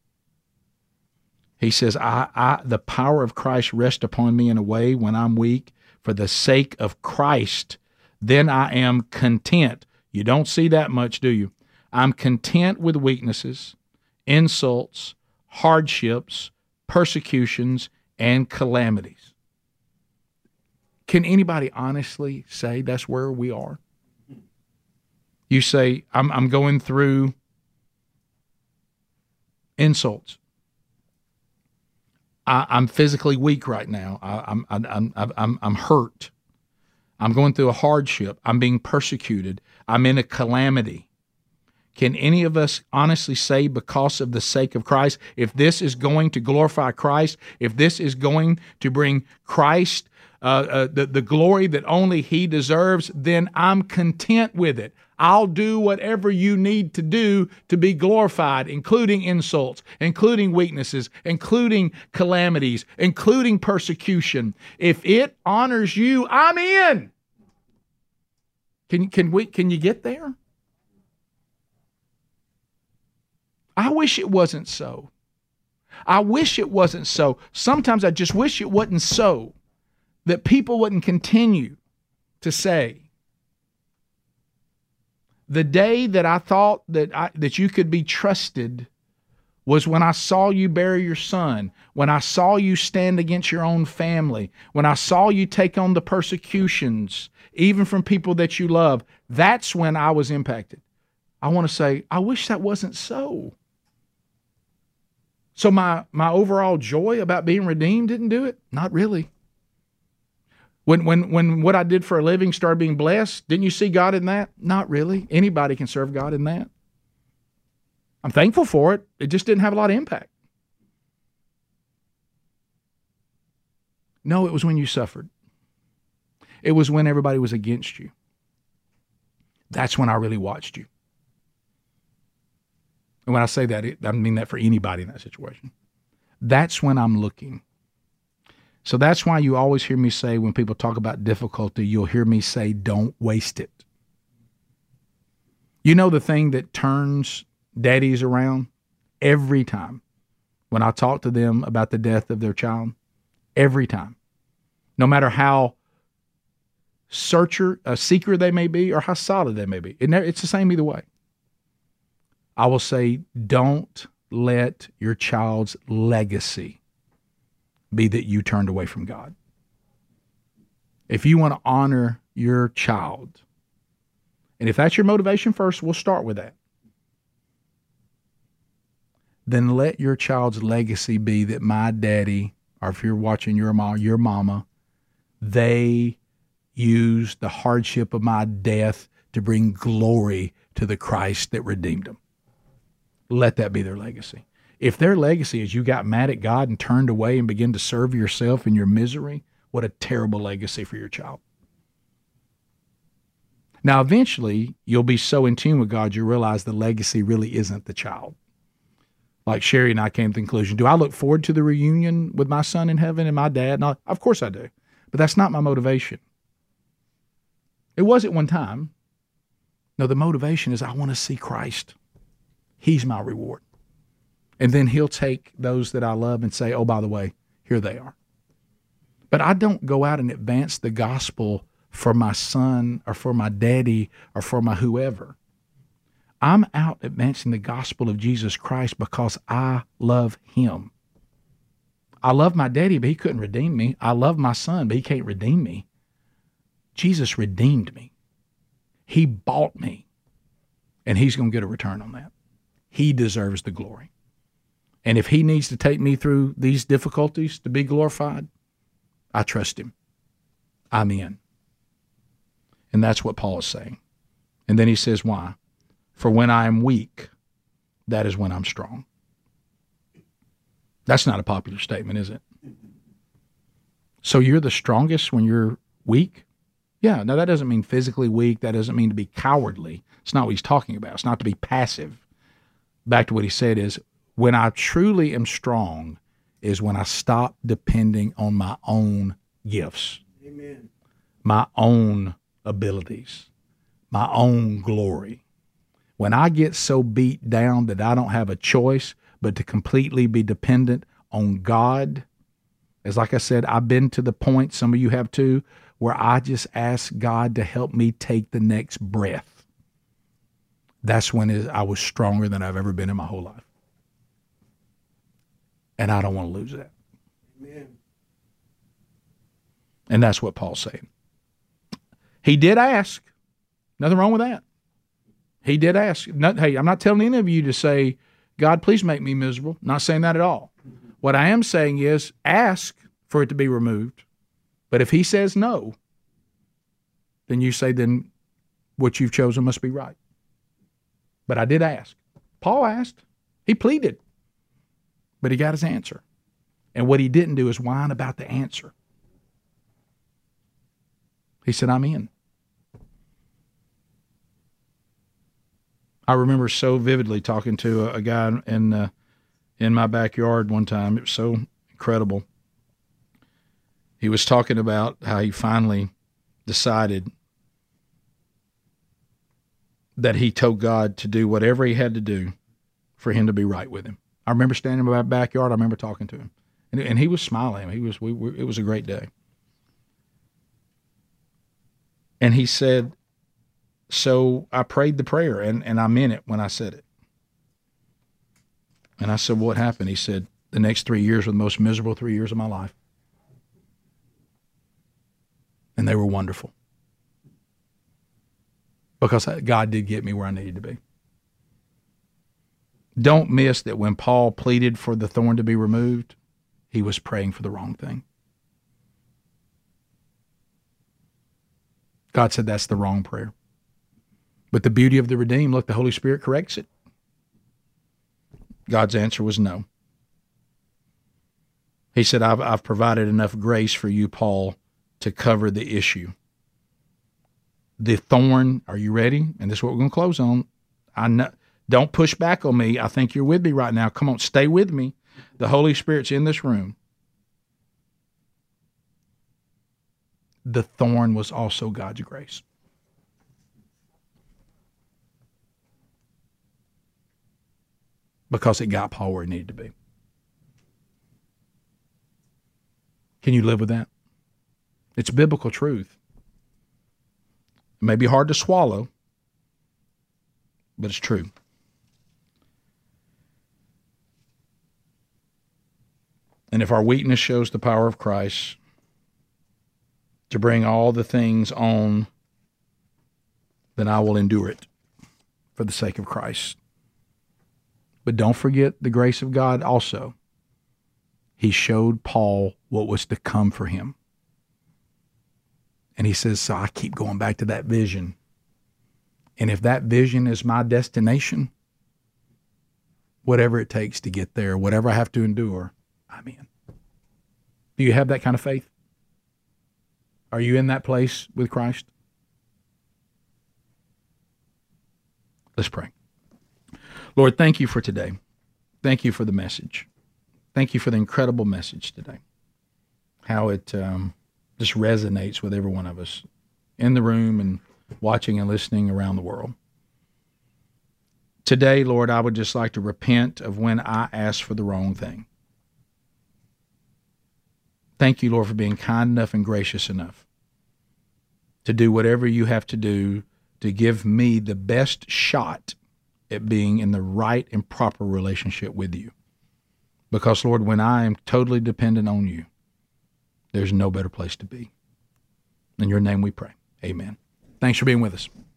He says, the power of Christ rests upon me in a way when I'm weak. For the sake of Christ, then I am content. You don't see that much, do you? I'm content with weaknesses, insults, hardships, persecutions, and calamities. Can anybody honestly say that's where we are? You say, I'm going through insults. I'm physically weak right now. I'm hurt. I'm going through a hardship. I'm being persecuted. I'm in a calamity. Can any of us honestly say, because of the sake of Christ, if this is going to glorify Christ, if this is going to bring Christ the glory that only He deserves, then I'm content with it. I'll do whatever you need to do to be glorified, including insults, including weaknesses, including calamities, including persecution. If it honors you, I'm in. Can you get there? I wish it wasn't so. I wish it wasn't so. Sometimes I just wish it wasn't so, that people wouldn't continue to say, the day that I thought that you could be trusted was when I saw you bury your son, when I saw you stand against your own family, when I saw you take on the persecutions, even from people that you love. That's when I was impacted. I want to say, I wish that wasn't so. So my overall joy about being redeemed didn't do it? Not really. When what I did for a living started being blessed, didn't you see God in that? Not really. Anybody can serve God in that. I'm thankful for it. It just didn't have a lot of impact. No, it was when you suffered. It was when everybody was against you. That's when I really watched you. And when I say that, I mean that for anybody in that situation. That's when I'm looking. So that's why you always hear me say, when people talk about difficulty, you'll hear me say, don't waste it. You know the thing that turns daddies around every time when I talk to them about the death of their child? Every time. No matter how seeker they may be or how solid they may be. It's the same either way. I will say, don't let your child's legacy be that you turned away from God. If you want to honor your child, and if that's your motivation first, we'll start with that. Then let your child's legacy be that my daddy, or if you're watching your mama, they used the hardship of my death to bring glory to the Christ that redeemed them. Let that be their legacy. If their legacy is you got mad at God and turned away and began to serve yourself in your misery, what a terrible legacy for your child. Now, eventually, you'll be so in tune with God, you realize the legacy really isn't the child. Like Sherry and I came to the conclusion, do I look forward to the reunion with my son in heaven and my dad? No, of course I do. But that's not my motivation. It was at one time. No, the motivation is I want to see Christ. He's my reward. And then He'll take those that I love and say, oh, by the way, here they are. But I don't go out and advance the gospel for my son or for my daddy or for my whoever. I'm out advancing the gospel of Jesus Christ because I love him. I love my daddy, but he couldn't redeem me. I love my son, but he can't redeem me. Jesus redeemed me. He bought me, and he's going to get a return on that. He deserves the glory. And if he needs to take me through these difficulties to be glorified, I trust him. I'm in. And that's what Paul is saying. And then he says, why? For when I am weak, that is when I'm strong. That's not a popular statement, is it? So you're the strongest when you're weak? Yeah, now that doesn't mean physically weak. That doesn't mean to be cowardly. It's not what he's talking about. It's not to be passive. Back to what he said is, when I truly am strong is when I stop depending on my own gifts. Amen. My own abilities, my own glory. When I get so beat down that I don't have a choice but to completely be dependent on God, as like I said, I've been to the point, some of you have too, where I just ask God to help me take the next breath. That's when I was stronger than I've ever been in my whole life. And I don't want to lose that. Amen. And that's what Paul's saying. He did ask. Nothing wrong with that. He did ask. Hey, I'm not telling any of you to say, God, please make me miserable. Not saying that at all. What I am saying is ask for it to be removed. But if he says no, then you say, then what you've chosen must be right. But I did ask. Paul asked. He pleaded. But he got his answer. And what he didn't do is whine about the answer. He said, I'm in. I remember so vividly talking to a guy in my backyard one time. It was so incredible. He was talking about how he finally decided that he told God to do whatever he had to do for him to be right with him. I remember standing in my backyard. I remember talking to him, and he was smiling. It was a great day. And he said, so I prayed the prayer, and I meant it when I said it. And I said, what happened? He said, the next 3 years were the most miserable 3 years of my life. And they were wonderful. Because God did get me where I needed to be. Don't miss that when Paul pleaded for the thorn to be removed, he was praying for the wrong thing. God said that's the wrong prayer. But the beauty of the redeemed, look, the Holy Spirit corrects it. God's answer was no. He said, I've provided enough grace for you, Paul, to cover the issue. The thorn, are you ready? And this is what we're going to close on. I know. Don't push back on me. I think you're with me right now. Come on, stay with me. The Holy Spirit's in this room. The thorn was also God's grace. Because it got Paul where he needed to be. Can you live with that? It's biblical truth. It may be hard to swallow, but it's true. And if our weakness shows the power of Christ to bring all the things on, then I will endure it for the sake of Christ. But don't forget the grace of God also. He showed Paul what was to come for him. And he says, so I keep going back to that vision. And if that vision is my destination, whatever it takes to get there, whatever I have to endure, I'm in. Do you have that kind of faith? Are you in that place with Christ? Let's pray. Lord, thank you for today. Thank you for the message. Thank you for the incredible message today. How it just resonates with every one of us in the room and watching and listening around the world. Today, Lord, I would just like to repent of when I asked for the wrong thing. Thank you, Lord, for being kind enough and gracious enough to do whatever you have to do to give me the best shot at being in the right and proper relationship with you. Because, Lord, when I am totally dependent on you, there's no better place to be. In your name we pray. Amen. Thanks for being with us.